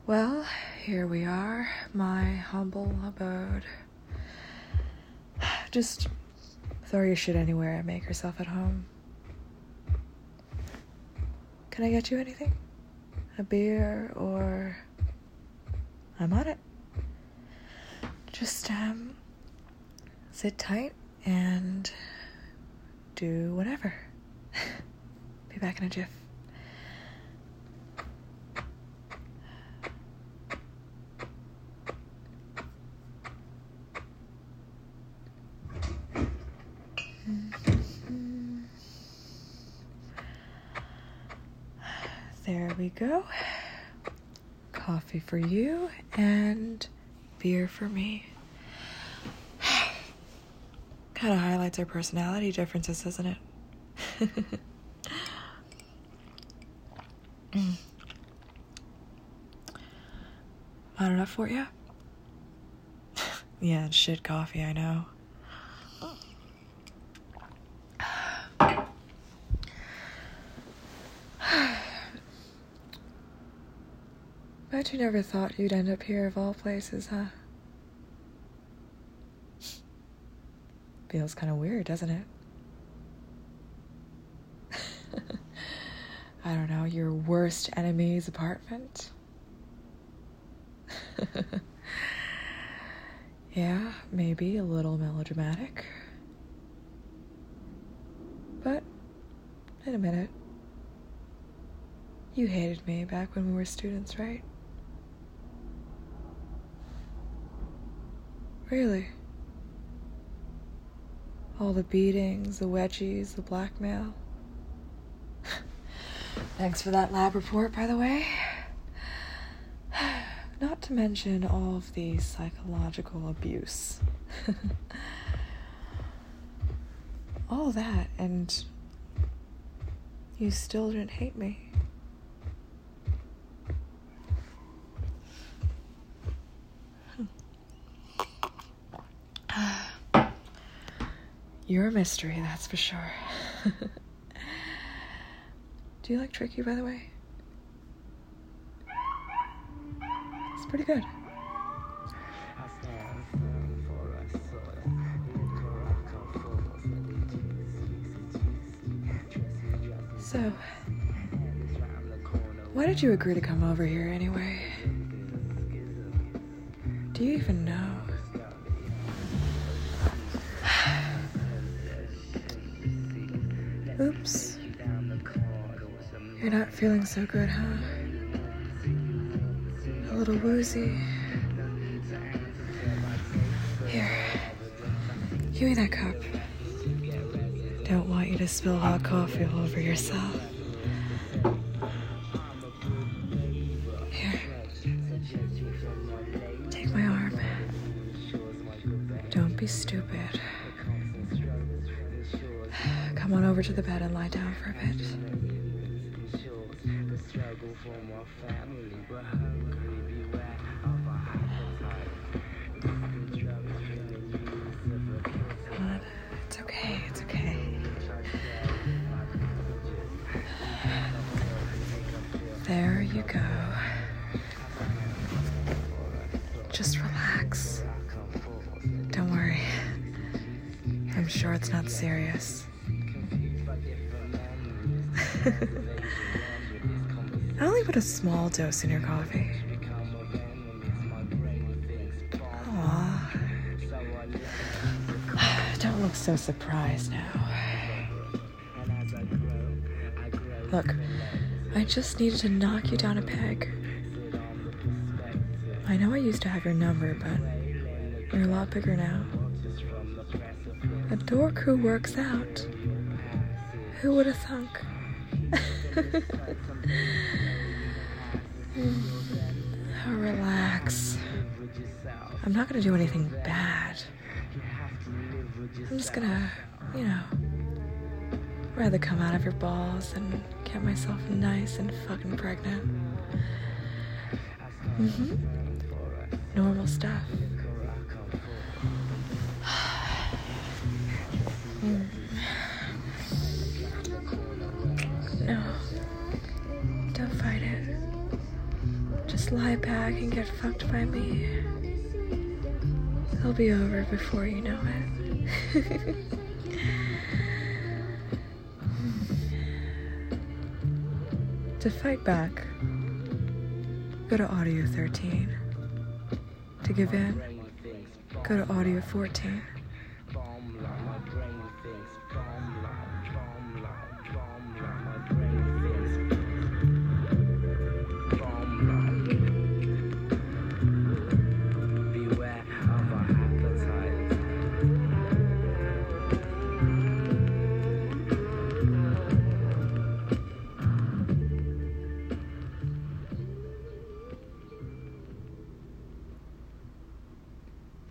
Well, here we are, my humble abode. Just throw your shit anywhere and make yourself at home. Can I get you anything? A beer or... I'm on it. Just, sit tight and do whatever. Be back in a jiff. There we go. Coffee for you and beer for me. Kind of highlights our personality differences, doesn't it? Not enough for you? Yeah, shit coffee, I know. Bet you never thought you'd end up here of all places, huh? Feels kind of weird, doesn't it? I don't know, your worst enemy's apartment? Yeah, maybe a little melodramatic. But, in a minute. You hated me back when we were students, right? Really? All the beatings, the wedgies, the blackmail. Thanks for that lab report, by the way. Not to mention all of the psychological abuse. All that, and you still didn't hate me. You're a mystery, that's for sure. Do you like Tricky, by the way? It's pretty good. So, why did you agree to come over here anyway? Do you even know? Oops. You're not feeling so good, huh? A little woozy. Here. Give me that cup. Don't want you to spill hot coffee all over yourself. Here. Take my arm. Don't be stupid. Come on over to the bed and lie down for a bit. Come on. It's okay, it's okay. There you go. Just relax. Don't worry. I'm sure it's not serious. I only put a small dose in your coffee. Aw. Don't look so surprised now. Look, I just needed to knock you down a peg. I know I used to have your number, but you're a lot bigger now. A dork who works out. Who would have thunk? Oh, relax. I'm not gonna do anything bad. I'm just gonna, rather come out of your balls and get myself nice and fucking pregnant. Normal stuff. No. Don't fight it. Just just lie back and get fucked by me. It'll be over before you know it. To fight back, go to Audio 13. To give in, go to Audio 14.